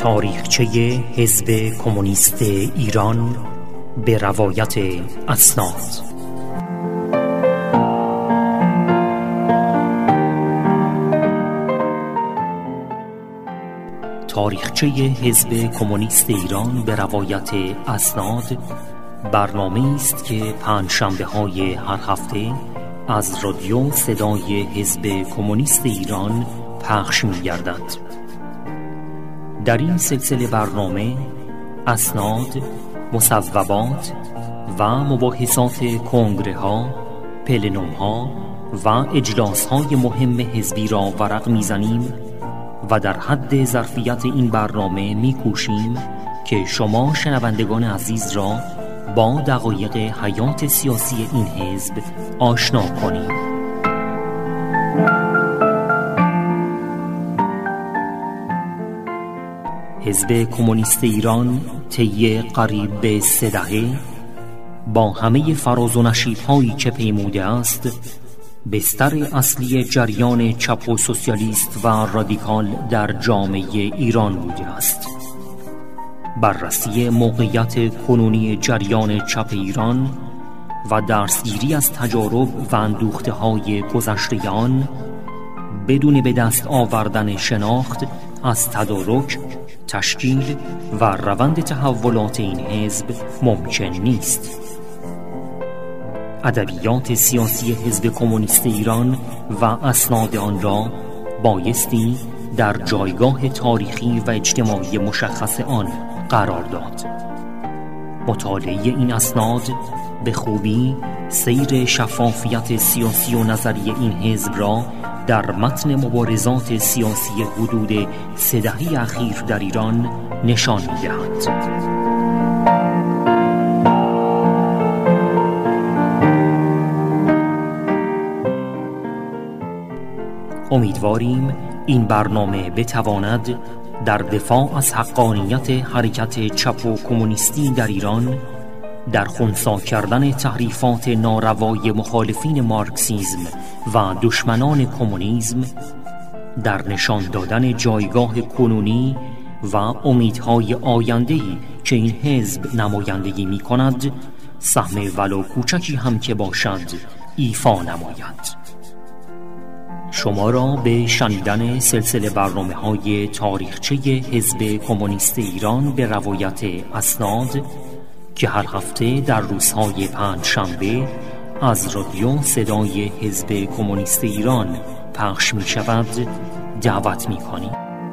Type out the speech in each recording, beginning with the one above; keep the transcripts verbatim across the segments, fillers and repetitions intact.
تاریخچه حزب کمونیست ایران به روایت اسناد. تاریخچه حزب کمونیست ایران به روایت اسناد برنامه است که پنجشنبه های هر هفته از رادیو صدای حزب کمونیست ایران پخش می گردد. در این سلسله برنامه اسناد، مصوبات و مباحثات کنگره ها، پلنوم ها و اجلاس های مهم حزبی را ورق می زنیم و در حد ظرفیت این برنامه می کوشیم که شما شنوندگان عزیز را با دقایق حیات سیاسی این حزب آشنا کنیم. حزب کمونیست ایران طی قریب به سه دهه با همه فراز و نشیب‌هایی که پیموده است، بستر اصلی جریان چپ و سوسیالیست و رادیکال در جامعه ایران بوده است. بررسی موقعیت کنونی جریان چپ ایران و درسگیری از تجارب و اندوخته‌های گذشته آن بدون به دست آوردن شناخت از تدارک، تشکیل و روند تحولات این حزب ممکن نیست. ادبیات سیاسی حزب کمونیست ایران و اسناد آن را بایستی در جایگاه تاریخی و اجتماعی مشخص آن قرار داد. مطالعه این اسناد به خوبی سیر شفافیت سیاسی و نظری این حزب را در متن مبارزات سیاسی حدود سه دهه اخیر در ایران نشان می‌دهد. امیدواریم این برنامه بتواند در دفاع از حقانیت حرکت چپ و کمونیستی در ایران، در خنثی کردن تحریفات ناروای مخالفین مارکسیسم و دشمنان کمونیسم، در نشان دادن جایگاه کنونی و امیدهای آینده‌ای که این حزب نمایندگی می‌کند، سهم ولو کوچکی هم که باشد ایفا نماید. شما را به شنیدن سلسله برنامه‌های تاریخچه حزب کمونیست ایران به روایت اسناد که هر هفته در روزهای پنجشنبه از رادیو صدای حزب کمونیست ایران پخش می شود دعوت می کنیم.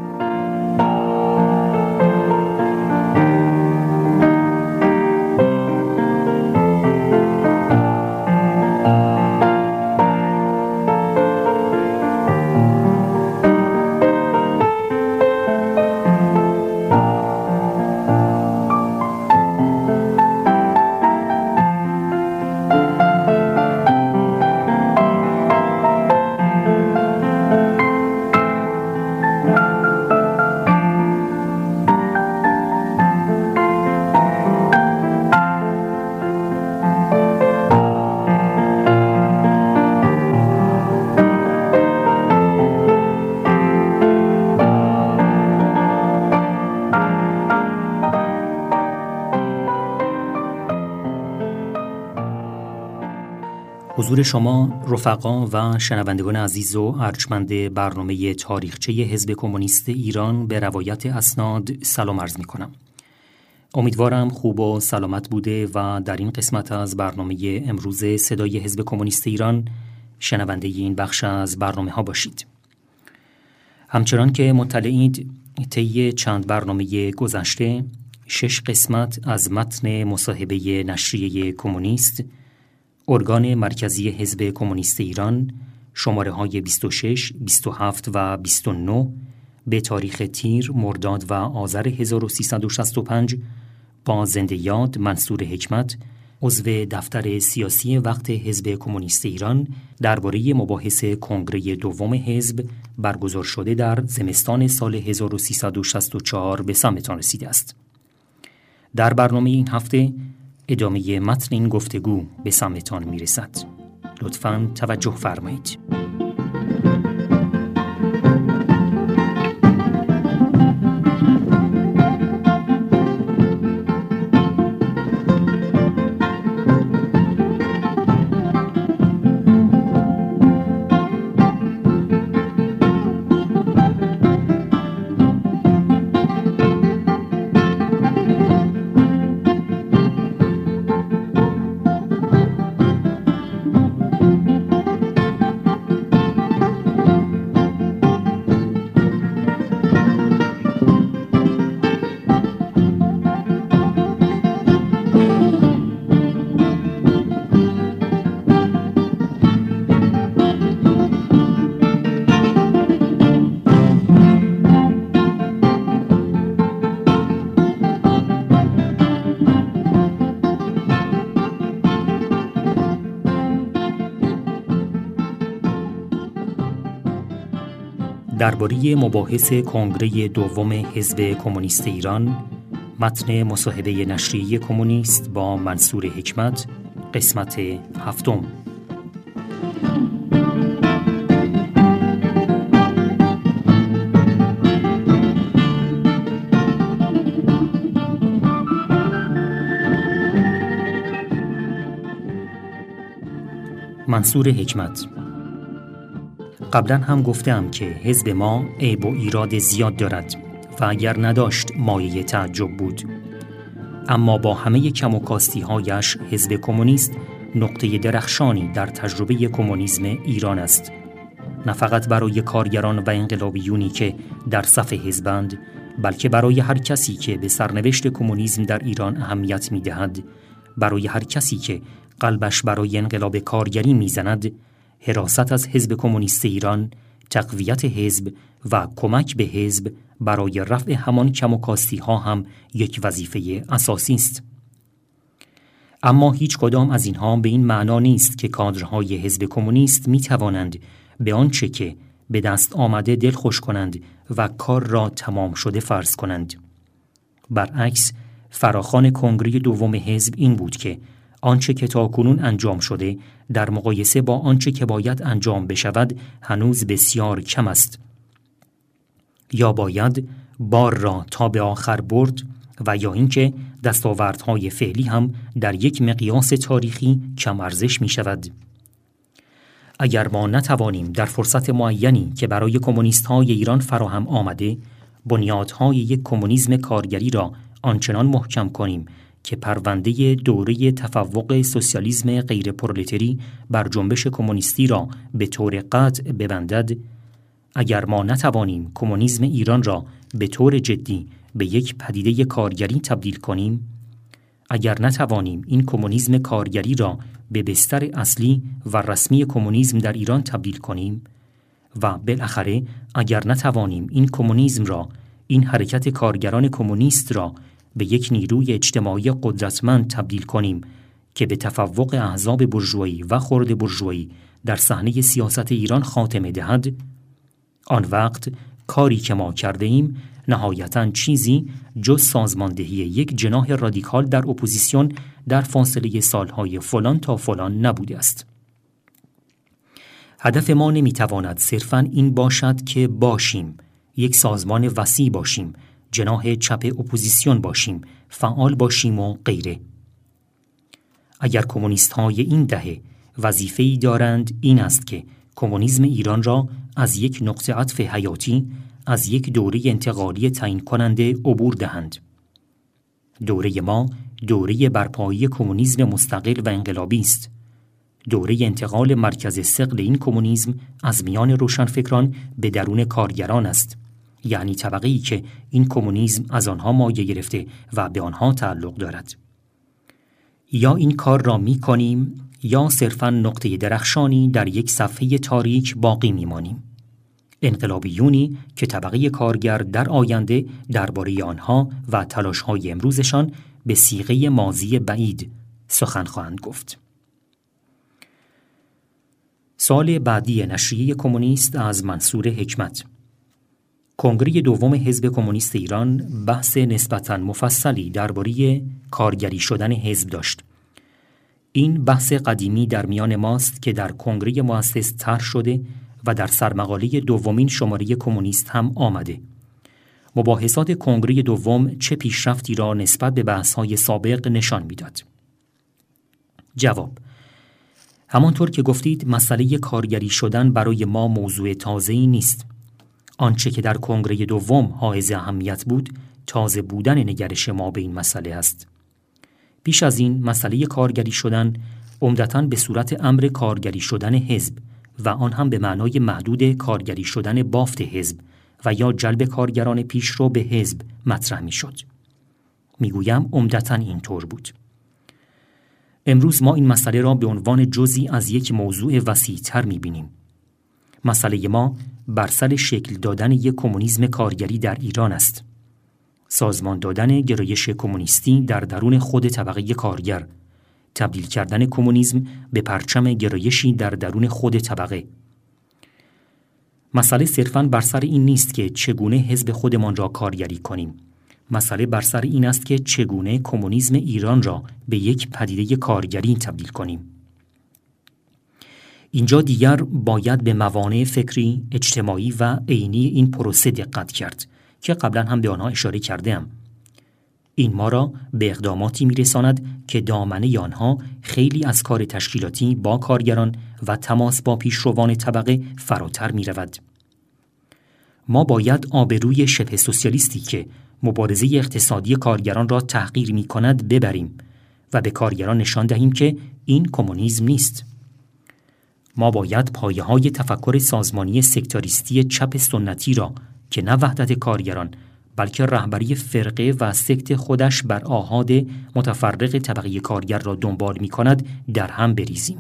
حضور شما رفقا و شنوندگان عزیز و ارجمند برنامه تاریخچه حزب کمونیست ایران به روایت اسناد سلام عرض می کنم. امیدوارم خوب و سلامت بوده و در این قسمت از برنامه امروز صدای حزب کمونیست ایران شنونده این بخش از برنامه ها باشید. همچنان که مطلعید، طی چند برنامه گذشته شش قسمت از متن مصاحبه نشریه کمونیست، ارگان مرکزی حزب کمونیست ایران، شماره های بیست و شش، بیست و هفت و بیست و نه به تاریخ تیر، مرداد و آذر هزار و سیصد و شصت و پنج با زنده یاد منصور حکمت، عضو دفتر سیاسی وقت حزب کمونیست ایران، درباره مباحث کنگره دوم حزب برگزار شده در زمستان سال هزار و سیصد و شصت و چهار به سمتان رسیده است. در برنامه این هفته ادامه متن این گفتگو به سمتان میرسد. لطفاً توجه فرمایید. درباره مباحث کنگره دوم حزب کمونیست ایران، متن مصاحبه نشریه کمونیست با منصور حکمت، قسمت هفتم. منصور حکمت: قبلا هم گفتم که حزب ما عیب و ایراد زیاد دارد و اگر نداشت مایه تعجب بود، اما با همه کم و کاستی هایش حزب کمونیست نقطه درخشانی در تجربه کمونیسم ایران است، نه فقط برای کارگران و انقلابیونی که در صف حزبند، بلکه برای هر کسی که به سرنوشت کمونیسم در ایران اهمیت می‌دهد، برای هر کسی که قلبش برای انقلاب کارگری میزند. حراست از حزب کمونیست ایران، تقویت حزب و کمک به حزب برای رفع همان کم و کاستی ها هم یک وظیفه اساسی است. اما هیچ کدام از اینها به این معنا نیست که کادرهای حزب کمونیست می توانند به آنچه که به دست آمده دل خوش کنند و کار را تمام شده فرض کنند. برعکس، فراخوان کنگره دوم حزب این بود که آنچه که تاکنون انجام شده در مقایسه با آنچه که باید انجام بشود هنوز بسیار کم است. یا باید بار را تا به آخر برد و یا اینکه دستاوردهای فعلی هم در یک مقیاس تاریخی کم ارزش می شود. اگر ما نتوانیم در فرصت معینی که برای کمونیست‌های ایران فراهم آمده بنیادهای یک کمونیسم کارگری را آنچنان محکم کنیم که پرونده دوره تفوق سوسیالیسم غیر پرولتری بر جنبش کمونیستی را به طور قطع ببندد، اگر ما نتوانیم کمونیسم ایران را به طور جدی به یک پدیده کارگری تبدیل کنیم، اگر نتوانیم این کمونیسم کارگری را به بستر اصلی و رسمی کمونیسم در ایران تبدیل کنیم و بالاخره اگر نتوانیم این کمونیسم را، این حرکت کارگران کمونیست را به یک نیروی اجتماعی قدرتمند تبدیل کنیم که به تفوق احزاب بورژوایی و خرد بورژوایی در صحنه سیاست ایران خاتمه دهد، آن وقت کاری که ما کرده ایم نهایتاً چیزی جز سازماندهی یک جناح رادیکال در اپوزیسیون در فاصله سالهای فلان تا فلان نبوده است. هدف ما نمیتواند صرفاً این باشد که باشیم، یک سازمان وسیع باشیم، جناح چپ اپوزیسیون باشیم، فعال باشیم و غیره. اگر کمونیست های این دهه وظیفه‌ای دارند این است که کمونیسم ایران را از یک نقطه عطف حیاتی، از یک دوره انتقالی تعیین کننده عبور دهند. دوره ما دوره برپایی کمونیسم مستقل و انقلابی است. دوره انتقال مرکز ثقل این کمونیسم از میان روشنفکران به درون کارگران است، یعنی طبقه‌ای که این کمونیسم از آنها مایه گرفته و به آنها تعلق دارد. یا این کار را می کنیم یا صرفاً نقطه درخشانی در یک صفحه تاریک باقی می مانیم. انقلابیونی که طبقه کارگر در آینده درباره آنها و تلاش‌های امروزشان به صیغه ماضی بعید سخن خواهند گفت. سال بعدی نشریه کمونیست از منصور حکمت: کنگره دوم حزب کمونیست ایران بحث نسبتاً مفصلی درباره کارگری شدن حزب داشت. این بحث قدیمی در میان ماست که در کنگره مؤسس طرح شده و در سرمقاله دومین شماره کمونیست هم آمده. مباحثات کنگره دوم چه پیشرفتی را نسبت به بحث‌های سابق نشان می‌داد؟ جواب: همانطور که گفتید مسئله کارگری شدن برای ما موضوع تازه‌ای نیست. آنچه که در کنگره دوم حائز اهمیت بود، تازه بودن نگرش ما به این مسئله است. پیش از این مسئله کارگری شدن عمدتاً به صورت امر کارگری شدن حزب و آن هم به معنای محدود کارگری شدن بافت حزب و یا جلب کارگران پیشرو به حزب مطرح می شد. می گویم عمدتاً اینطور بود. امروز ما این مسئله را به عنوان جزئی از یک موضوع وسیع‌تر می بینیم. مسئله ما بر سر شکل دادن یک کمونیسم کارگری در ایران است. سازمان دادن گرایش کمونیستی در درون خود طبقه کارگر، تبدیل کردن کمونیسم به پرچم گرایشی در درون خود طبقه. مسئله صرفاً بر سر این نیست که چگونه حزب خودمان را کارگری کنیم. مسئله بر سر این است که چگونه کمونیسم ایران را به یک پدیده کارگری تبدیل کنیم. اینجا دیگر باید به موانع فکری، اجتماعی و عینی این پروسه دقت کرد که قبلا هم به آنها اشاره کردم. این ما را به اقداماتی می‌رساند که دامنه آنها خیلی از کار تشکیلاتی با کارگران و تماس با پیشروان طبقه فراتر می‌رود. ما باید آبروی شبه سوسیالیستی که مبارزه اقتصادی کارگران را تحقیر می‌کند ببریم و به کارگران نشان دهیم که این کمونیسم نیست. ما باید پایه‌های تفکر سازمانی سکتاریستی چپ سنتی را که نه وحدت کارگران بلکه رهبری فرقه و سکت خودش بر آحاد متفرق طبقه کارگر را دنبال می‌کند در هم بریزیم.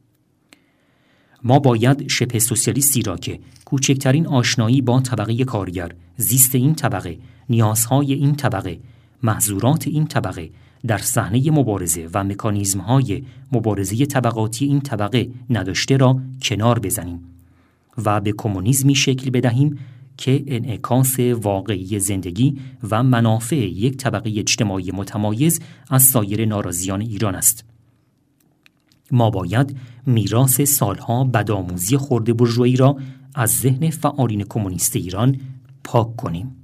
ما باید شبه سوسیالیستی را که کوچکترین آشنایی با طبقه کارگر، زیست این طبقه، نیازهای این طبقه، محظورات این طبقه در صحنه مبارزه و مکانیزم‌های مبارزه طبقاتی این طبقه نداشته را کنار بزنیم و به کمونیسمی شکل بدهیم که انعکاس واقعی زندگی و منافع یک طبقه اجتماعی متمایز از سایر ناراضیان ایران است. ما باید میراث سالها بدآموزی خرده بورژوایی را از ذهن فعالین کمونیست ایران پاک کنیم.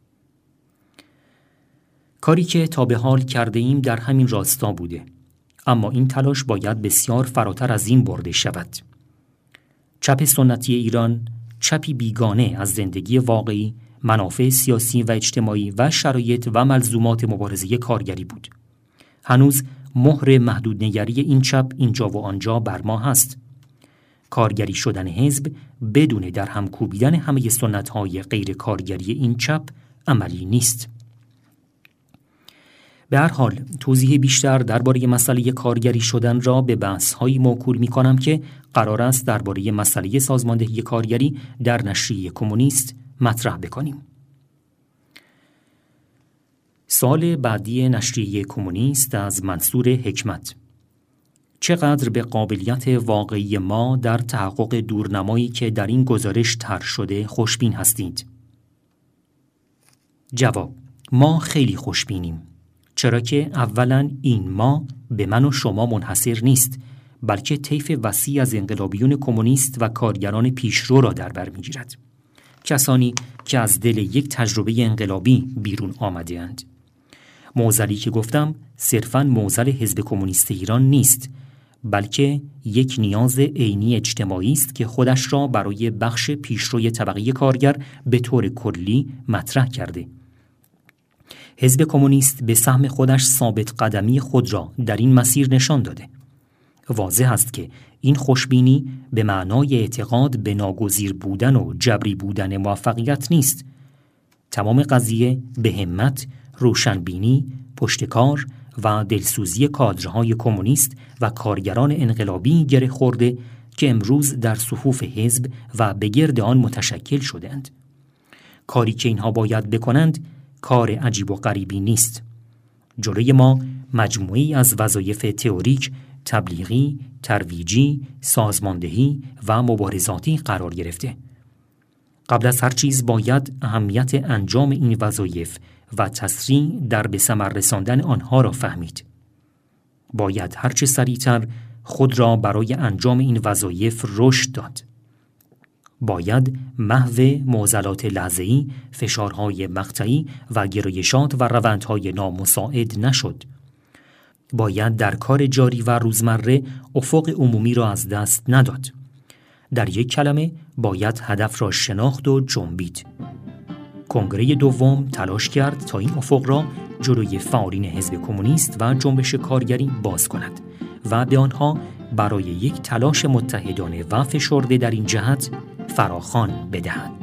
کاری که تا به حال کرده ایم در همین راستا بوده، اما این تلاش باید بسیار فراتر از این برده شود. چپ سنتی ایران چپی بیگانه از زندگی واقعی، منافع سیاسی و اجتماعی و شرایط و ملزومات مبارزه کارگری بود. هنوز مهر محدودنگری این چپ اینجا و آنجا بر ما هست. کارگری شدن حزب بدون در هم کوبیدن همه سنت‌های غیر کارگری این چپ عملی نیست. به هر حال توضیح بیشتر درباره مسئله کارگری شدن را به بحث‌هایی موکول می‌کنم که قرار است درباره مسئله سازماندهی کارگری در نشریه کمونیست مطرح بکنیم. سال بعدی نشریه کمونیست از منصور حکمت: چقدر به قابلیت واقعی ما در تحقق دورنمایی که در این گزارش طرح شده خوشبین هستید؟ جواب: ما خیلی خوشبینیم، چرا که اولاً این ما به من و شما منحصر نیست، بلکه طیف وسیع از انقلابیون کمونیست و کارگران پیشرو را در بر می‌گیرد. کسانی که از دل یک تجربه انقلابی بیرون آمده اند. معضلی که گفتم صرفاً معضل حزب کمونیست ایران نیست، بلکه یک نیاز عینی اجتماعی است که خودش را برای بخش پیشروی طبقه کارگر به طور کلی مطرح کرده. حزب کمونیست به سهم خودش ثابت قدمی خود را در این مسیر نشان داده. واضح است که این خوشبینی به معنای اعتقاد به ناگزیر بودن و جبری بودن موفقیت نیست. تمام قضیه به همت، روشنبینی، پشتکار و دلسوزی کادرهای کمونیست و کارگران انقلابی گره خورده که امروز در صفوف حزب و به گرد آن متشکل شدند. کاری که اینها باید بکنند کار عجیب و غریبی نیست. جلوی ما مجموعی از وظایف تئوریک، تبلیغی، ترویجی، سازماندهی و مبارزاتی قرار گرفته. قبل از هر چیز باید اهمیت انجام این وظایف و تسریع در به ثمر رساندن آنها را فهمید. باید هرچه سریعتر خود را برای انجام این وظایف رشد داد. باید محو معضلات لحظه‌ای، فشارهای مقطعی و گرایشات و روندهای نامساعد نشد. باید در کار جاری و روزمره افق عمومی را از دست نداد. در یک کلمه باید هدف را شناخت و جنبید. کنگره دوم تلاش کرد تا این افق را جلوی فعالین حزب کمونیست و جنبش کارگری باز کند و به آنها برای یک تلاش متحدانه و فشرده در این جهت فراخوان بدهد.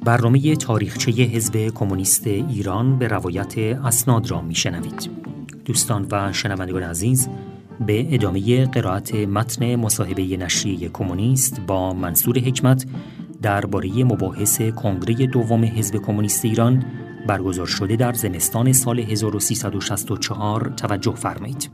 برنامه تاریخچه حزب کمونیست ایران به روایت اسناد را میشنوید. دوستان و شنوندگان عزیز، به ادامه قرائت متن مصاحبه نشریه کمونیست با منصور حکمت درباره مباحث کنگره دوم حزب کمونیست ایران برگزار شده در زمستان سال هزار و سیصد و شصت و چهار توجه فرمایید.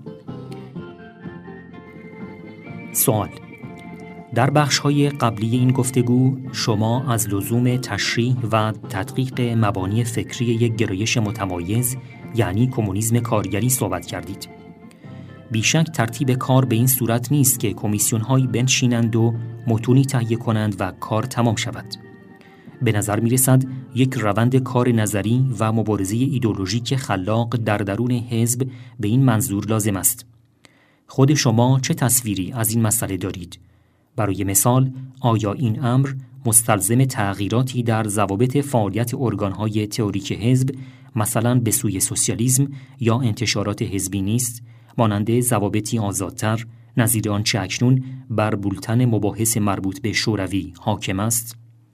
سوال: در بخش‌های قبلی این گفتگو شما از لزوم تشریح و تدقیق مبانی فکری یک گرایش متمایز یعنی کمونیسم کارگری صحبت کردید. بیشک ترتیب کار به این صورت نیست که کمیسیون‌هایی بنشینند و متونی تهیه کنند و کار تمام شود. به نظر می‌رسد یک روند کار نظری و مبارزه ایدئولوژیک خلاق در درون حزب به این منظور لازم است. خود شما چه تصویری از این مسئله دارید؟ برای مثال، آیا این امر مستلزم تغییراتی در ضوابط فعالیت ارگان‌های تئوریک حزب، مثلا به سوی سوسیالیسم یا انتشارات حزبی نیست، مانند ضوابطی آزادتر نظیر آنچه اکنون بر بولتن مباحث مربوط به شوروی حاکم است؟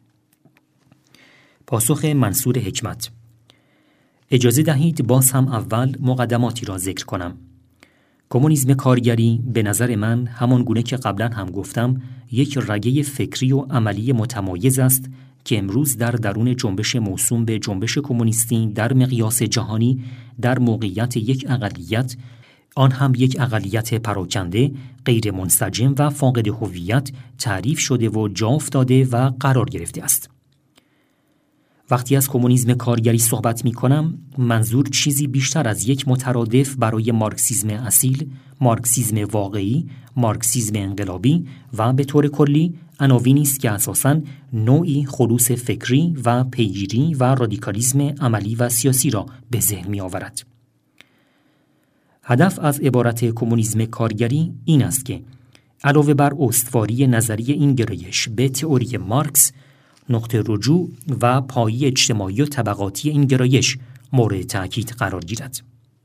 پاسخ منصور حکمت: اجازه دهید باز هم اول مقدماتی را ذکر کنم. کمونیسم کارگری به نظر من همان گونه که قبلا هم گفتم یک رگه فکری و عملی متمایز است که امروز در درون جنبش موسوم به جنبش کمونیستی در مقیاس جهانی در موقعیت یک اقلیت، آن هم یک اقلیت پراکنده، غیر منسجم و فاقد هویت تعریف شده و جا افتاده و قرار گرفته است. وقتی از کمونیسم کارگری صحبت می کنم، منظور چیزی بیشتر از یک مترادف برای مارکسیسم اصیل، مارکسیسم واقعی، مارکسیسم انقلابی و به طور کلی عناوینی است که اساساً نوعی خلوص فکری و پیگیری و رادیکالیسم عملی و سیاسی را به ذهن می آورد. هدف از عبارت کمونیسم کارگری این است که علاوه بر استواری نظری این گرایش به تئوری مارکس، نقطه رجوع و پایه اجتماعی و طبقاتی این گرایش مورد تأکید قرار گیرد.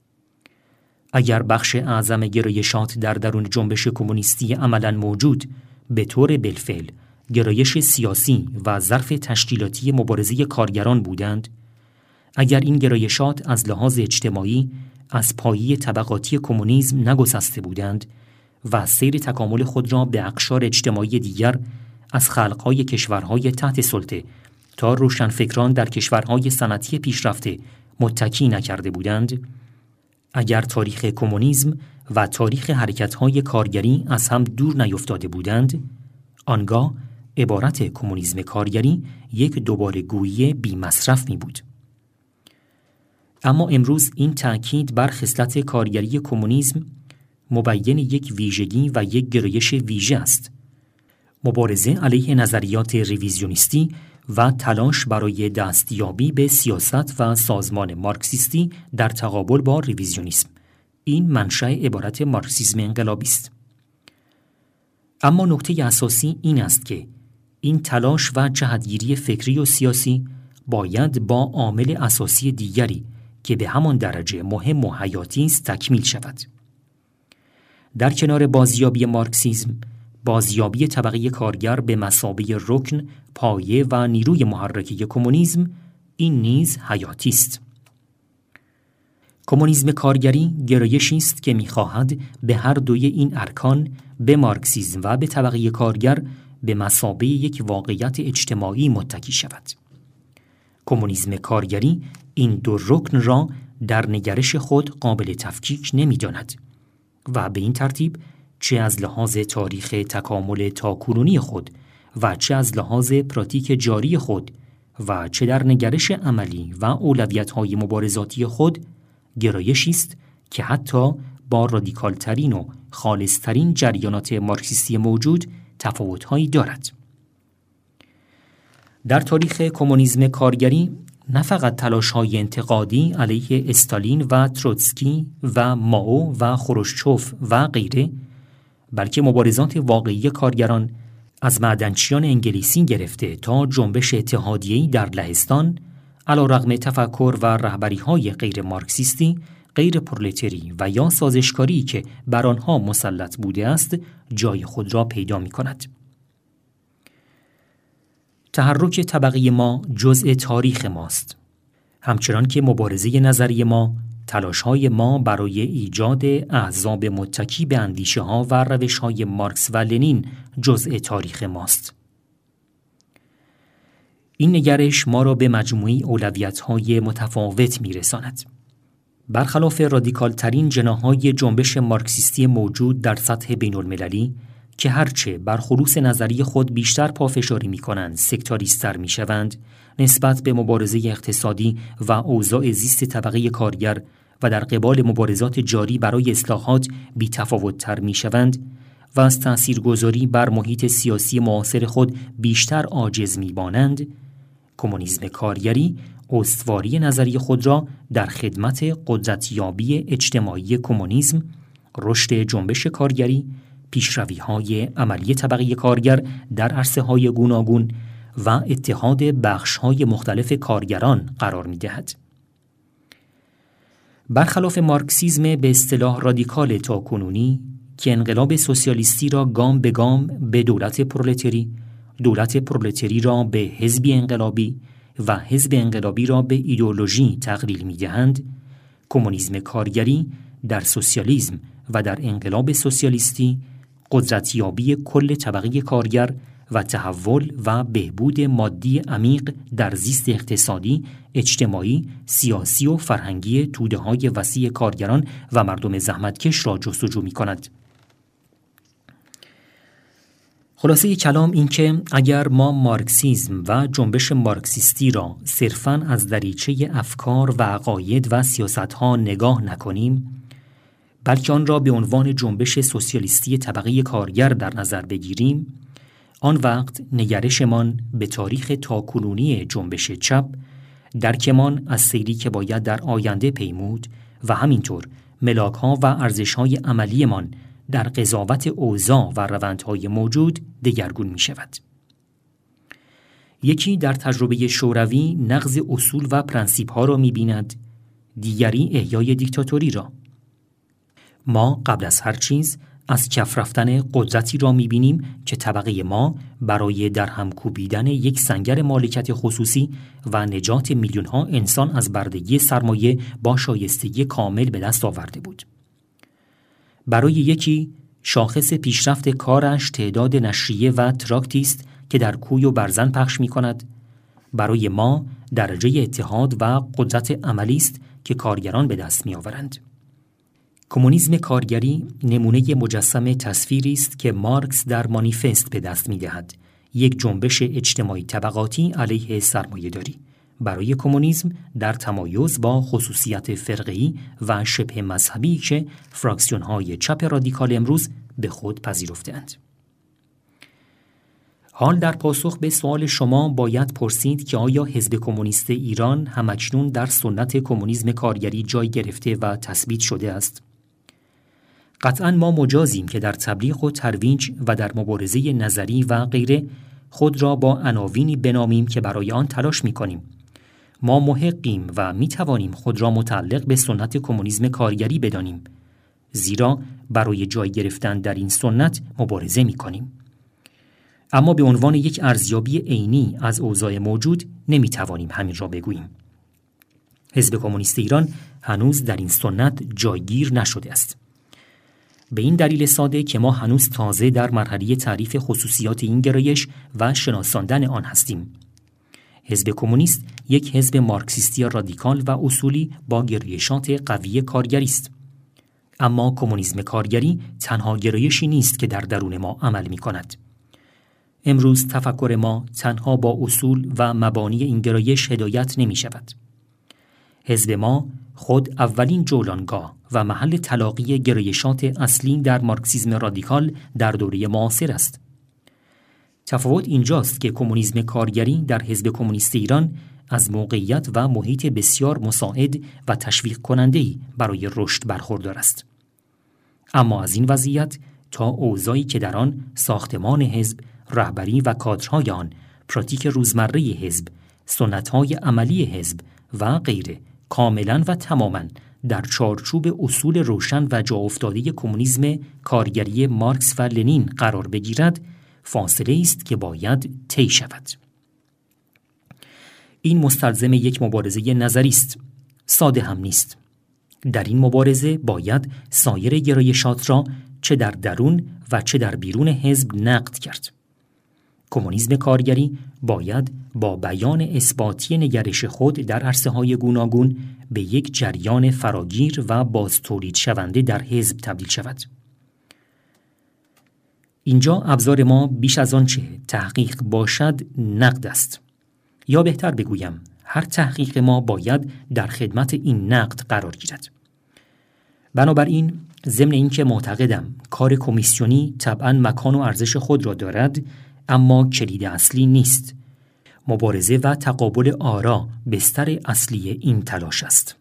اگر بخش اعظم گرایشات در درون جنبش کمونیستی عملاً موجود به طور بالفعل گرایش سیاسی و ظرف تشکیلاتی مبارزه کارگران بودند، اگر این گرایشات از لحاظ اجتماعی از پایه طبقاتی کمونیسم نگسسته بودند و سیر تکامل خود را به اقشار اجتماعی دیگر از خلقهای کشورهای تحت سلطه تا روشنفکران در کشورهای صنعتی پیشرفته متکی نکرده بودند، اگر تاریخ کمونیسم و تاریخ حرکت‌های کارگری از هم دور نیفتاده بودند، آنگاه عبارت کمونیسم کارگری یک دوباره گویی بی مصرف می بود. اما امروز این تأکید بر خصلت کارگری کمونیسم مبین یک ویژگی و یک گرایش ویژه است. مبارزه علیه نظریات ریویزیونیستی و تلاش برای دستیابی به سیاست و سازمان مارکسیستی در تقابل با ریویزیونیسم، این منشأ عبارت مارکسیسم انقلابی است. اما نکته اساسی این است که این تلاش و جهتگیری فکری و سیاسی باید با عامل اساسی دیگری که به همان درجه مهم و حیاتی است تکمیل شود. در کنار بازیابی مارکسیسم، بازیابی طبقه کارگر به مثابه رکن، پایه و نیروی محرکه کمونیسم این نیز حیاتی است. کمونیسم کارگری گرایشی است که می‌خواهد به هر دوی این ارکان، به مارکسیسم و به طبقه کارگر، به مثابه یک واقعیت اجتماعی متکی شود. کمونیسم کارگری این دو رکن را در نگرش خود قابل تفکیک نمی‌داند و به این ترتیب چه از لحاظ تاریخ تکامل تاکنونی خود و چه از لحاظ پراتیک جاری خود و چه در نگرش عملی و اولویت‌های مبارزاتی خود گرایشی است که حتی با رادیکالترین و خالصترین جریانات مارکسیستی موجود تفاوت‌هایی دارد. در تاریخ کمونیسم کارگری نه فقط تلاش‌های انتقادی علیه استالین و تروتسکی و مائو و خروشچوف و غیره، بلکه مبارزات واقعی کارگران از معدنچیان انگلیسی گرفته تا جنبش اتحادیه‌ای در لهستان، علیرغم تفکر و رهبری‌های غیر مارکسیستی، غیر پرولتری و یا سازشکاری که بر آنها مسلط بوده است، جای خود را پیدا می‌کند. تحرک طبقه ما جزء تاریخ ماست. همچنان که مبارزه نظری ما، تلاش‌های ما برای ایجاد احزاب متکی به اندیشه‌ها و روش‌های مارکس و لنین جزء تاریخ ماست. این نگرش ما را به مجموعی اولویت‌های متفاوت می‌رساند. برخلاف رادیکال ترین جناح‌های جنبش مارکسیستی موجود در سطح بین‌المللی که هرچه بر خروس نظری خود بیشتر پافشاری می‌کنند سکتاریست‌تر می‌شوند، نسبت به مبارزه اقتصادی و اوضاع زیست طبقه کارگر و در قبال مبارزات جاری برای اصلاحات بی‌تفاوت‌تر می‌شوند و از تأثیرگذاری بر محیط سیاسی معاصر خود بیشتر عاجز می‌مانند، کمونیسم کارگری استواری نظری خود را در خدمت قدرتیابی اجتماعی کمونیسم، رشد جنبش کارگری، پیشروی‌های عملی طبقه کارگر در عرصه‌های گوناگون و اتحاد بخش‌های مختلف کارگران قرار می‌دهد. برخلاف مارکسیسم به اصطلاح رادیکال تاکنونی که انقلاب سوسیالیستی را گام به گام به دولت پرولتری، دولت پرولتری را به حزب انقلابی و حزب انقلابی را به ایدئولوژی تقلیل می‌دهند، کمونیسم کارگری در سوسیالیسم و در انقلاب سوسیالیستی قدرتیابی کل طبقه کارگر و تحول و بهبود مادی عمیق در زیست اقتصادی، اجتماعی، سیاسی و فرهنگی توده‌های وسیع کارگران و مردم زحمتکش را جستجو می‌کند. خلاصه کلام این که اگر ما مارکسیسم و جنبش مارکسیستی را صرفاً از دریچه افکار و عقاید و سیاست‌ها نگاه نکنیم، بلکه آن را به عنوان جنبش سوسیالیستی طبقه کارگر در نظر بگیریم، آن وقت نگرشمان به تاریخ تاکنونی جنبش چپ، درکمان از سیری که باید در آینده پیمود و همینطور ملاک‌ها و ارزش‌های عملیمان در قضاوت اوضاع و روندهای موجود دگرگون می شود. یکی در تجربه شوروی نقض اصول و پرنسیپ‌ها را می بیند، دیگری احیای دیکتاتوری را. ما قبل از هر چیز از کف رفتن قدرتی را می بینیم که طبقه ما برای درهم کوبیدن یک سنگر مالکیت خصوصی و نجات میلیون‌ها انسان از بردگی سرمایه با شایستگی کامل به دست آورده بود. برای یکی شاخص پیشرفت کارش تعداد نشریه و تراکتی است که در کوی و برزن پخش می کند. برای ما درجه اتحاد و قدرت عملی است که کارگران به دست می آورند. کمونیسم کارگری نمونه مجسم تصویری است که مارکس در مانیفست به دست می دهد. یک جنبش اجتماعی طبقاتی علیه سرمایه‌داری. برای کمونیسم در تمایز با خصوصیت فرقه‌ای و شبه مذهبی که فراکسیون‌های چپ رادیکال امروز به خود پذیرفته‌اند. حال در پاسخ به سوال شما باید پرسید که آیا حزب کمونیست ایران همکنون در سنت کمونیسم کارگری جای گرفته و تثبیت شده است؟ قطعاً ما مجازیم که در تبلیغ و ترویج و در مبارزه نظری و غیره خود را با عناوینی بنامیم که برای آن تلاش می‌کنیم. ما محقیم و می‌توانیم خود را متعلق به سنت کمونیسم کارگری بدانیم، زیرا برای جای گرفتن در این سنت مبارزه می‌کنیم. اما به عنوان یک ارزیابی عینی از اوضاع موجود نمی‌توانیم همین را بگوییم. حزب کمونیست ایران هنوز در این سنت جایگیر نشده است. به این دلیل ساده که ما هنوز تازه در مرحله تعریف خصوصیات این گرایش و شناساندن آن هستیم. حزب کمونیست یک حزب مارکسیستی رادیکال و اصولی با گرایشات قوی کارگری است. اما کمونیسم کارگری تنها گرایشی نیست که در درون ما عمل می کند. امروز تفکر ما تنها با اصول و مبانی این گرایش هدایت نمی شود. حزب ما خود اولین جولانگاه و محل تلاقی گرایشات اصلی در مارکسیسم رادیکال در دوره معاصر است. تفاوت اینجاست که کمونیسم کارگری در حزب کمونیست ایران از موقعیت و محیط بسیار مساعد و تشویق کننده‌ای برای رشد برخوردار است. اما از این وضعیت تا اوضاعی که در آن ساختمان حزب، رهبری و کادرهای آن، پراتیک روزمره حزب، سنت‌های عملی حزب و غیره کاملاً و تماماً در چارچوب اصول روشن و جا افتاده کمونیسم کارگری مارکس و لنین قرار بگیرد، فاصله است که باید طی شود. این مستلزم یک مبارزه نظری است. ساده هم نیست. در این مبارزه باید سایر گرایشات را چه در درون و چه در بیرون حزب نقد کرد. کمونیسم کارگری باید با بیان اثباتی نگرش خود در عرصه‌های گوناگون به یک جریان فراگیر و بازتولید شونده در حزب تبدیل شود. اینجا ابزار ما بیش از آنچه تحقیق باشد نقد است. یا بهتر بگویم هر تحقیق ما باید در خدمت این نقد قرار گیرد. بنابراین ضمن اینکه معتقدم کار کمیسیونی طبعاً مکان و ارزش خود را دارد، اما کلید اصلی نیست. مبارزه و تقابل آرا بستر اصلی این تلاش است.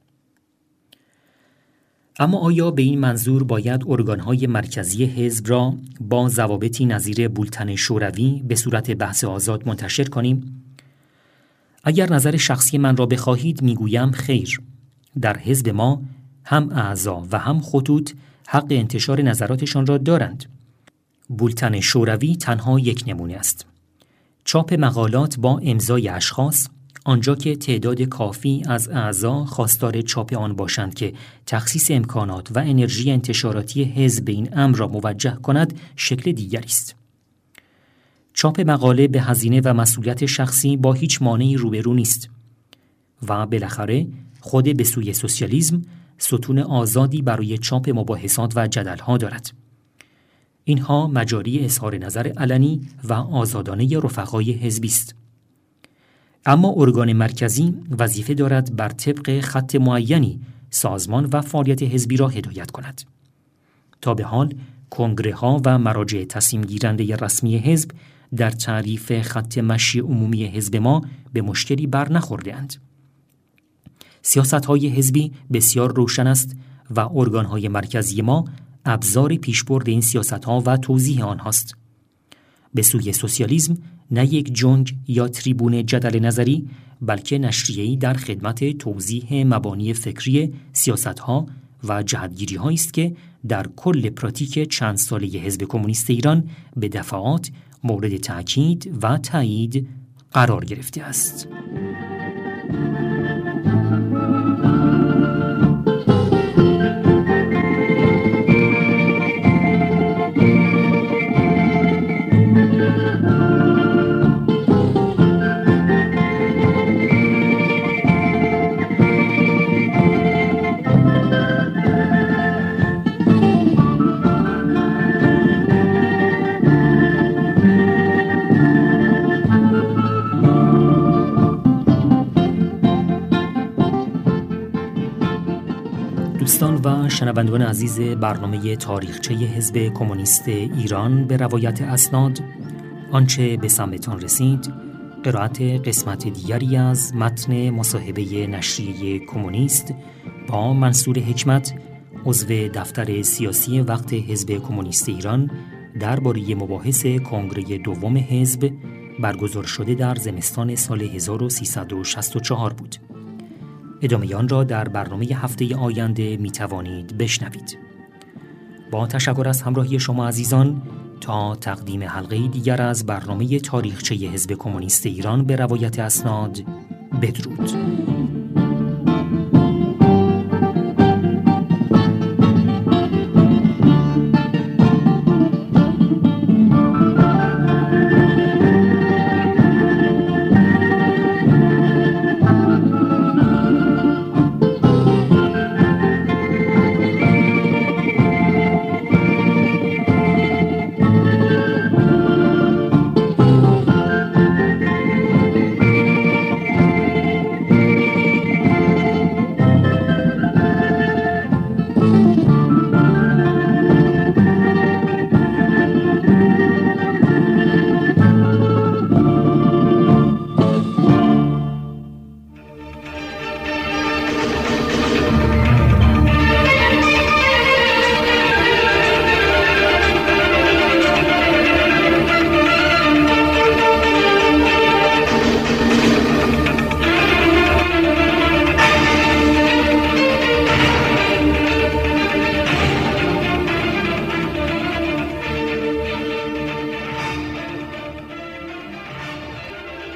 اما آیا به این منظور باید ارگان‌های مرکزی حزب را با ضوابطی نظیر بولتن شوروی به صورت بحث آزاد منتشر کنیم؟ اگر نظر شخصی من را بخواهید میگویم خیر. در حزب ما هم اعضا و هم خطوط حق انتشار نظراتشان را دارند. بولتن شوروی تنها یک نمونه است. چاپ مقالات با امضای اشخاص، آنجا که تعداد کافی از اعضا خواستار چاپ آن باشند که تخصیص امکانات و انرژی انتشاراتی حزب به این امر را موجه کند، شکل دیگری است. چاپ مقاله به هزینه و مسئولیت شخصی با هیچ مانعی روبرو نیست و بالاخره خود به سوی سوسیالیسم ستون آزادی برای چاپ مباحثات و جدل‌ها دارد. اینها مجاری اظهار نظر علنی و آزادانه رفقای حزبی است. اما ارگان مرکزی وظیفه دارد بر طبق خط معینی سازمان و فعالیت حزبی را هدایت کند. تا به حال کنگره ها و مراجع تصمیم گیرنده رسمی حزب در تعریف خط مشی عمومی حزب ما به مشکلی بر نخورده اند. سیاست های حزبی بسیار روشن است و ارگان های مرکزی ما ابزار پیشبرد این سیاست ها و توضیح آنهاست. به سوی سوسیالیسم نه یک جنگ یا تریبون جدل نظری، بلکه نشریه‌ای در خدمت توضیح مبانی فکری سیاست‌ها و جهتگیری‌هایی است که در کل پراتیک چند ساله حزب کمونیست ایران به دفعات مورد تأکید و تایید قرار گرفته است. دوستان و شنوندگان عزیز برنامه تاریخچه حزب کمونیست ایران به روایت اسناد، آنچه به سمعتان رسید قرائت قسمت دیگری از متن مصاحبه نشریه کمونیست با منصور حکمت، عضو دفتر سیاسی وقت حزب کمونیست ایران درباره مباحث کنگره دوم حزب برگزار شده در زمستان سال هزار و سیصد و شصت و چهار بود. ادامه آن را در برنامه هفته آینده می توانید بشنوید. با تشکر از همراهی شما عزیزان، تا تقدیم حلقه دیگر از برنامه تاریخچه حزب کمونیست ایران به روایت اسناد، بدرود.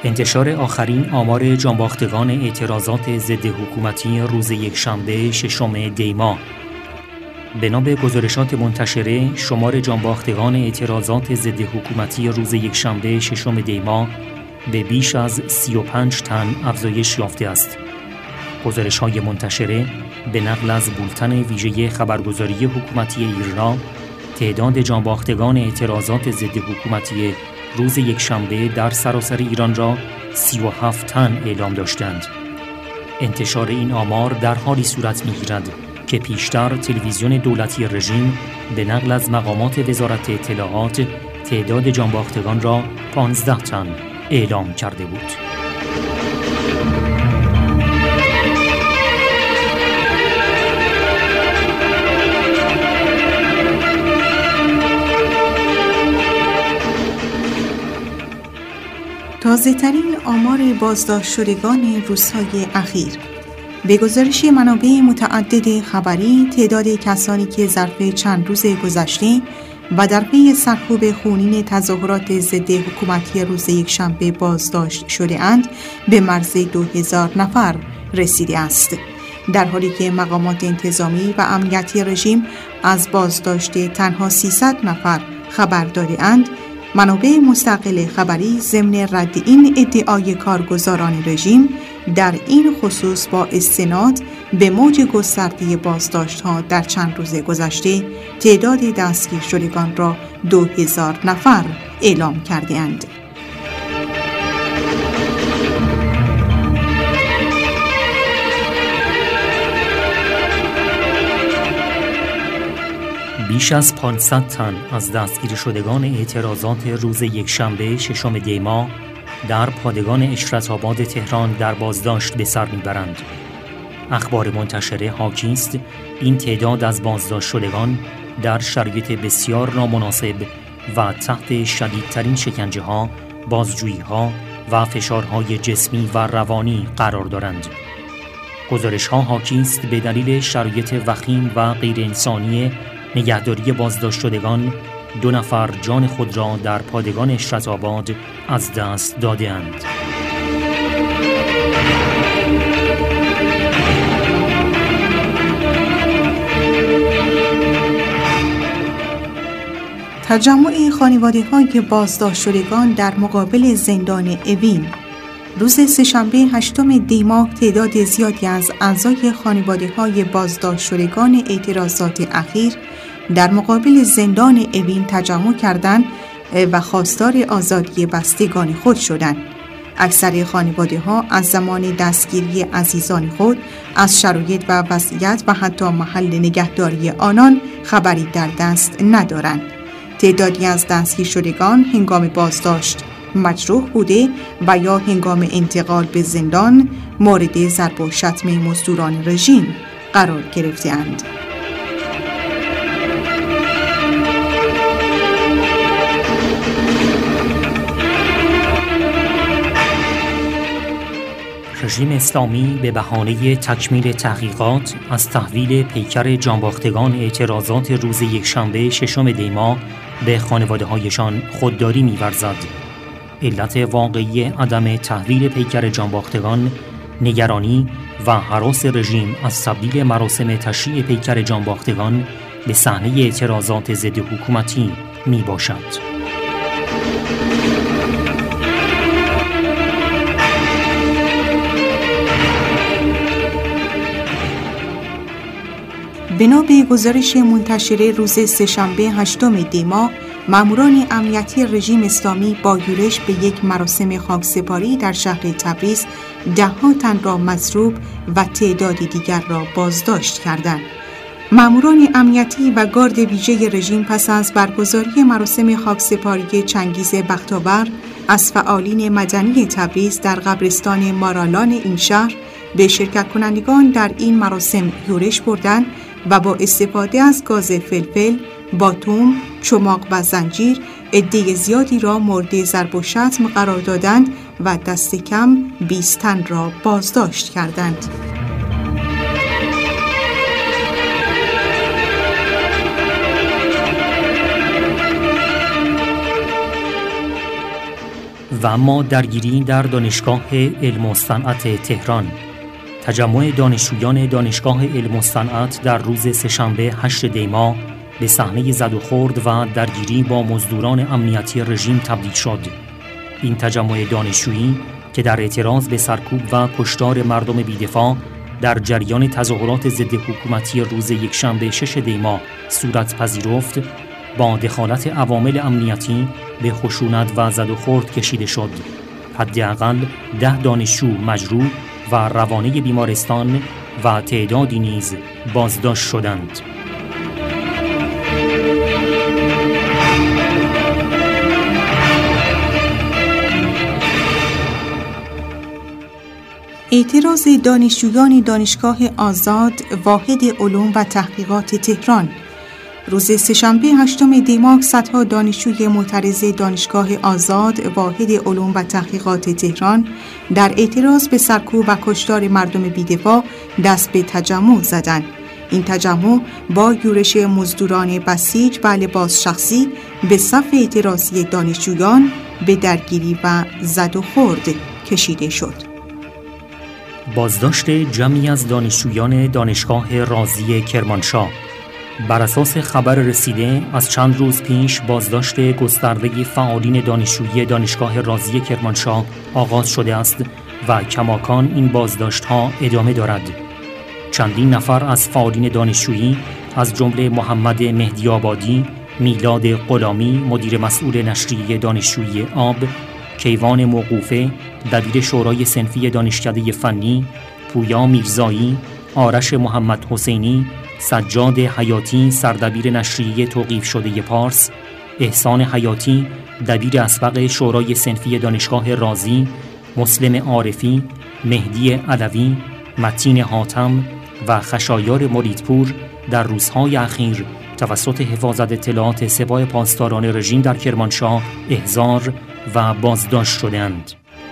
انتشار آخرین آمار جانباختگان اعتراضات ضد حکومتی روز یکشنبه ششم دی ماه. بنا به گزارشات منتشره، شمار جانباختگان اعتراضات ضد حکومتی روز یکشنبه ششم دی ماه به بیش از سی و پنج تن افزایش یافته است. گزارش‌های منتشره به نقل از بولتن ویژه خبرگزاری حکومتی ایرنا، تعداد جانباختگان اعتراضات ضد حکومتی روز یکشنبه در سراسر ایران را سی و هفت تن اعلام داشتند. انتشار این آمار در حالی صورت می‌گیرد که پیشتر تلویزیون دولتی رژیم به نقل از مقامات وزارت اطلاعات تعداد جانباختگان را پانزده تن اعلام کرده بود. تازه‌ترین آمار بازداشت شدگان روزهای اخیر. به گزارش منابع متعدد خبری، تعداد کسانی که ظرف چند روز گذشته و در پی سرکوب خونین تظاهرات ضد حکومتی روز یکشنبه بازداشت شده اند به مرز دو هزار نفر رسیده است، در حالی که مقامات انتظامی و امنیتی رژیم از بازداشت تنها سیصد نفر خبر داده اند. منابع مستقل خبری ضمن رد این ادعای کارگزاران رژیم در این خصوص با استناد به موج گسترده بازداشت‌ها در چند روز گذشته تعداد دستگیر شدگان را دو هزار نفر اعلام کرده اند. بیش از پانصد تن از دستگیر شدگان اعتراضات روز یکشنبه ششم دی ماه در پادگان اشرت‌آباد تهران در بازداشت به سر میبرند. اخبار منتشره حاکی است این تعداد از بازداشت شدگان در شرایط بسیار نامناسب و تحت شدیدترین شکنجه‌ها، بازجویی‌ها و فشارهای جسمی و روانی قرار دارند. گزارش‌ها حاکی است به دلیل شرایط وخیم و غیرانسانی نگهداری بازداشت شدگان، دو نفر جان خود را در پادگان اشرت‌آباد از دست داده‌اند. تجمع خانواده‌های بازداشت شدگان در مقابل زندان اوین. روز سه‌شنبه هشتم دی ماه تعداد زیادی از اعضای خانواده‌های بازداشت شدگان اعتراضات اخیر در مقابل زندان اوین تجمع کردند و خواستار آزادی بستگان خود شدند. اکثر خانواده‌ها از زمان دستگیری عزیزان خود از شرایط و وضعیت و حتی محل نگهداری آنان خبری در دست ندارند. تعدادی از دستگیر شدگان هنگام بازداشت مجروح بوده و یا هنگام انتقال به زندان مورد ضرب و شتم مزدوران رژیم قرار گرفته‌اند. رژیم اسلامی به بهانه تکمیل تحقیقات از تحویل پیکر جانباختگان اعتراضات روز یکشنبه ششم دی ماه به خانواده‌هایشان خودداری می‌ورزد. علت واقعی عدم تحویل پیکر جانباختگان نگرانی و هراس رژیم از تبدیل مراسم تشییع پیکر جانباختگان به صحنه اعتراضات ضد حکومتی میباشد. بنا به گزارش منتشره روز سه‌شنبه هشتم دی ماه، ماموران امنیتی رژیم اسلامی با یورش به یک مراسم خاکسپاری در شهر تبریز ده‌ها تن را مضروب و تعدادی دیگر را بازداشت کردند. ماموران امنیتی و گارد ویژه رژیم پس از برگزاری مراسم خاکسپاری چنگیز بختاور از فعالین مدنی تبریز در قبرستان مارالان این شهر به شرکت کنندگان در این مراسم یورش بردند و با استفاده از گاز فلفل، باتوم، چماق و زنجیر عده زیادی را مورد ضرب و شتم قرار دادند و دست کم بیست تن را بازداشت کردند. و اما درگیری در دانشگاه علم و صنعت تهران. تجمع دانشجویان دانشگاه علم و صنعت در روز سه‌شنبه هشتم دی ماه به صحنه زد و خورد و درگیری با مزدوران امنیتی رژیم تبدیل شد. این تجمع دانشجویی که در اعتراض به سرکوب و کشتار مردم بی‌دفاع در جریان تظاهرات ضد حکومتی روز یکشنبه ششم دی ماه صورت پذیرفت، با دخالت عوامل امنیتی به خشونت و زد و خورد کشیده شد. حداقل ده دانشجو مجروح و روانه بیمارستان و تعدادی نیز بازداشت شدند. اعتراض دانشجویان دانشگاه آزاد واحد علوم و تحقیقات تهران. روز سه‌شنبه هشتم دی ماه صدها دانشجوی معترض دانشگاه آزاد واحد علوم و تحقیقات تهران در اعتراض به سرکوب و کشتار مردم بی‌دفاع دست به تجمع زدند. این تجمع با یورش مزدوران بسیج و لباس شخصی به صف اعتراضی دانشجویان به درگیری و زد و خورد کشیده شد. بازداشت جمعی از دانشجویان دانشگاه رازی کرمانشاه. بر اساس خبر رسیده از چند روز پیش بازداشت گسترده فعالین دانشجویی دانشگاه رازی کرمانشاه آغاز شده است و کماکان این بازداشت‌ها ادامه دارد. چندین نفر از فعالین دانشجویی از جمله محمد مهدی آبادی، میلاد غلامی مدیر مسئول نشریه دانشجویی آب، کیوان موقوفه دبیر شورای صنفی دانشکده فنی، پویا میرزایی، آرش محمد حسینی، سجاد حیاتی سردبیر نشریه توقیف شده پارس، احسان حیاتی دبیر اسبق شورای صنفی دانشگاه رازی، مسلم عارفی، مهدی علوی، متین حاتم و خشایار مریدپور در روزهای اخیر توسط حفاظت اطلاعات سپاه پاسداران رژیم در کرمانشاه احضار و بازداشت شدند.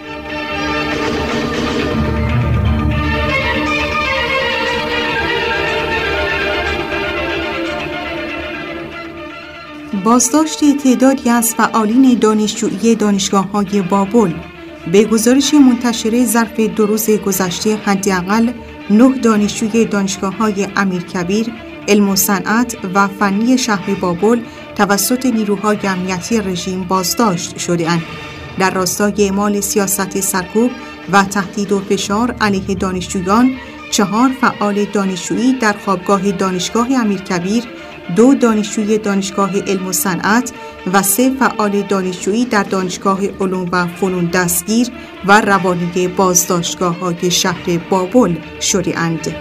بازداشت تعدادی از فعالین دانشجویی دانشگاه‌های بابل. به گزارش منتشره ظرف دو روز گذشته حداقل نه دانشجوی دانشگاه‌های امیرکبیر، علم و صنعت و فنی شهر بابل توسط نیروهای امنیتی رژیم بازداشت شده‌اند. در راستای اعمال سیاست سرکوب و تهدید و فشار علیه دانشجویان، چهار فعال دانشجویی در خوابگاه دانشگاه امیرکبیر، دو دانشجوی دانشگاه علم و صنعت و سه فعال دانشجویی در دانشگاه علوم و فنون دستگیر و روانی بازداشتگاه‌های شهر بابل شده‌اند.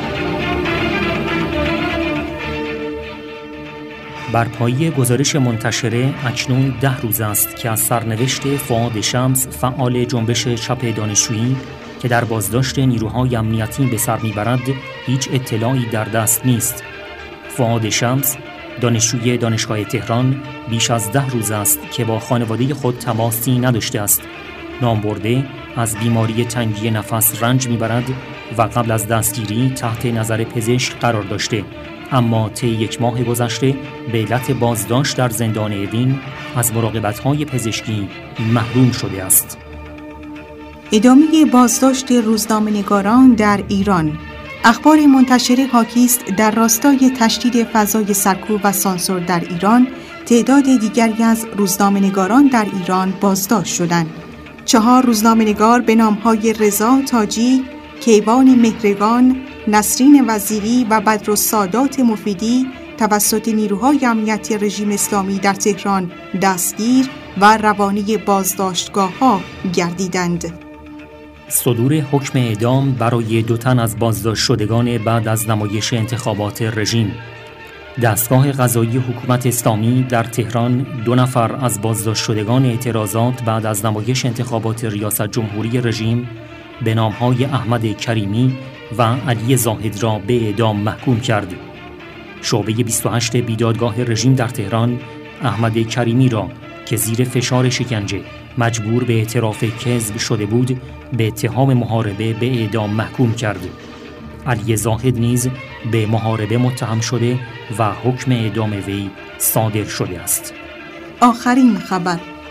بر پایه گزارش منتشره اکنون ده روز است که از سرنوشت فؤاد شمس فعال جنبش چپ دانشجویی که در بازداشت نیروهای امنیتی به سر میبرد هیچ اطلاعی در دست نیست. فؤاد شمس دانشجوی دانشگاه تهران بیش از ده روز است که با خانواده خود تماسی نداشته است. نامبرده از بیماری تنگی نفس رنج میبرد و قبل از دستگیری تحت نظر پزشک قرار داشته، اما طی یک ماه گذشته به علت بازداشت در زندان اوین از مراقبت‌های پزشکی محروم شده است. ادامه بازداشت روزنامه‌نگاران در ایران. اخبار منتشره حاکی است در راستای تشدید فضای سرکوب و سانسور در ایران، تعداد دیگری از روزنامه‌نگاران در ایران بازداشت شدند. چهار روزنامه‌نگار به نام‌های رضا تاجی، کیوان مهرگان، نسرین وزیری و بدرالسادات مفیدی توسط نیروهای امنیتی رژیم اسلامی در تهران دستگیر و روانی بازداشتگاه‌ها گردیدند. صدور حکم اعدام برای دو تن از بازداشت شدگان بعد از نمایش انتخابات رژیم. دستگاه قضایی حکومت اسلامی در تهران دو نفر از بازداشت شدگان اعتراضات بعد از نمایش انتخابات ریاست جمهوری رژیم به نام‌های احمد کریمی و علی زاهد را به اعدام محکوم کرد. شعبه بیست و هشت بیدادگاه رژیم در تهران احمد کریمی را که زیر فشار شکنجه مجبور به اعتراف کذب شده بود به اتهام محاربه به اعدام محکوم کرد. علی زاهد نیز به محاربه متهم شده و حکم اعدام وی صادر شده است. آخرین خبر.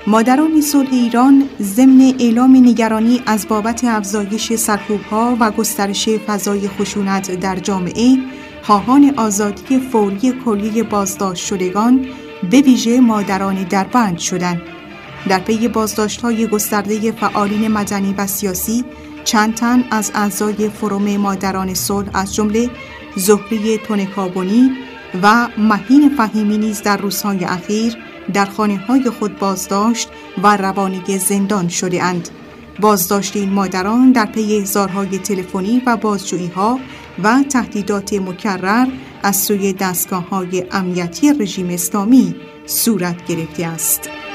مادران صلح ایران ضمن اعلام نگرانی از بابت افزایش سرکوب‌ها و گسترش فضای خشونت در جامعه، خواهان آزادی فوری کلیه بازداشت شدگان به ویژه مادران دربند شدند. در پی بازداشت‌های گسترده فعالین مدنی و سیاسی، چند تن از اعضای فروم مادران صلح از جمله زهره تونکابونی و مهین فهیمی نیز در روزهای اخیر در خانه‌های خود بازداشت و روانه زندان شده اند. بازداشت این مادران در پی احضارهای تلفنی و بازجویی‌ها و تهدیدات مکرر از سوی دستگاه‌های امنیتی رژیم اسلامی صورت گرفته است.